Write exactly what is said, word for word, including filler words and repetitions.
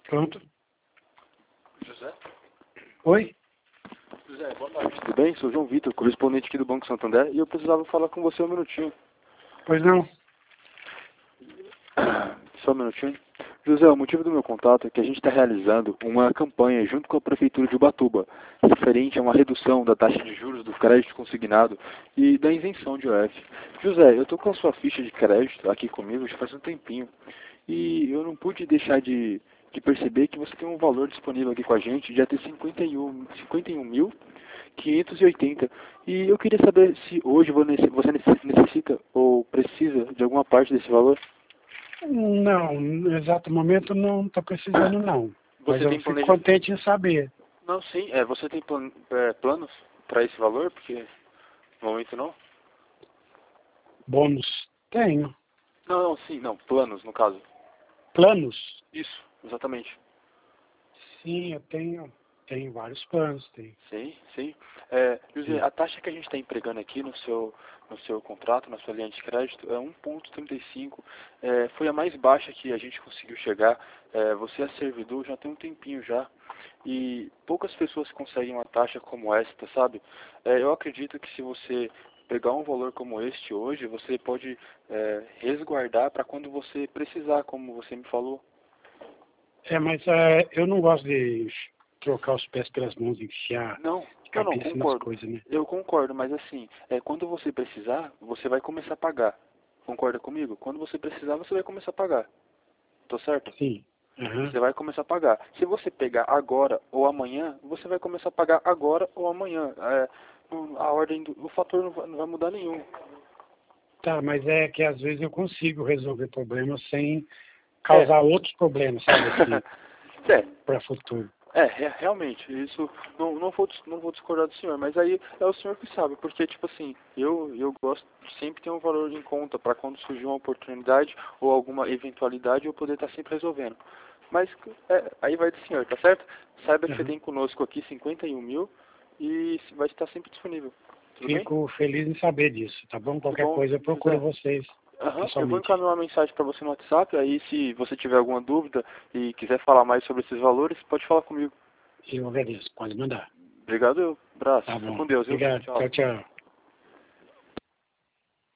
Pronto. José? Oi? José, boa tarde. Tudo bem? Sou João Vitor, correspondente aqui do Banco Santander, e eu precisava falar com você um minutinho. Pois não? Só um minutinho. José, o motivo do meu contato é que a gente está realizando uma campanha junto com a Prefeitura de Ubatuba, referente a uma redução da taxa de juros do crédito consignado e da isenção de O F. José, eu estou com a sua ficha de crédito aqui comigo já faz um tempinho, e eu não pude deixar de, de perceber que você tem um valor disponível aqui com a gente de até cinquenta e um mil quinhentos e oitenta. E eu queria saber se hoje você necessita ou precisa de alguma parte desse valor. Não, no exato momento não estou precisando não. Mas Você eu tem fico planeja... contente em saber. Não, sim. É, você tem plan... é, planos para esse valor? Porque no momento não? Bônus? Tenho. Não, não, sim. Não, planos, no caso. Planos? Isso, exatamente. Sim, eu tenho. Tenho vários planos, tenho. Sim, sim. É, José, Sim. a taxa que a gente está empregando aqui no seu, no seu contrato, na sua linha de crédito, é um vírgula trinta e cinco. É, foi a mais baixa que a gente conseguiu chegar. É, você é servidor já tem um tempinho já. E poucas pessoas conseguem uma taxa como esta, sabe? É, eu acredito que se você pegar um valor como este hoje, você pode é, resguardar para quando você precisar, como você me falou. É, mas é, eu não gosto de trocar os pés pelas mãos, enfiar Não, de não, não, cabeça nas concordo. coisas, né? Eu concordo, mas assim, é, quando você precisar, você vai começar a pagar. Concorda comigo? Quando você precisar, você vai começar a pagar. Tô certo? Sim. Aham. Você vai começar a pagar. Se você pegar agora ou amanhã, você vai começar a pagar agora ou amanhã. É, não- a ordem do o fator não vai, não vai mudar nenhum. Tá, mas é que às vezes eu consigo resolver problemas sem É. causar outros problemas, sabe assim, É, para futuro. É, re- realmente, isso não, não, vou, dis- não vou discordar do senhor, mas aí é o senhor que sabe, porque, tipo assim, eu, eu gosto de sempre ter um valor em conta para quando surgir uma oportunidade ou alguma eventualidade eu poder estar sempre resolvendo. Mas é, aí vai do senhor, tá certo? Saiba que você Aham. tem conosco aqui cinquenta e um mil e vai estar sempre disponível. Tudo bem? Fico feliz em saber disso, tá bom? Que Qualquer bom, coisa eu procuro José. vocês Aham, eu vou pessoalmente. encaminhar uma mensagem para você no WhatsApp, aí se você tiver alguma dúvida e quiser falar mais sobre esses valores, pode falar comigo. Eu agradeço, pode mandar. Obrigado, eu. Abraço. Tá Fica bom. com Deus, viu? Obrigado. Tchau. Tchau, tchau.